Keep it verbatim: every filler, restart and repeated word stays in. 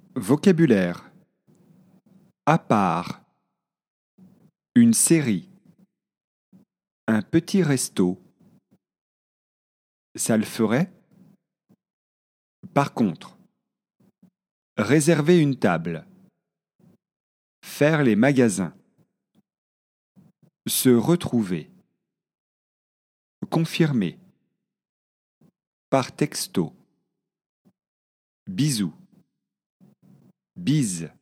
Vocabulaire. À part. Une série. Un petit resto. Ça le ferait? Par contre. Réserver une table. Faire les magasins. Se retrouver. Confirmer. Par texto. Bisous. Bise.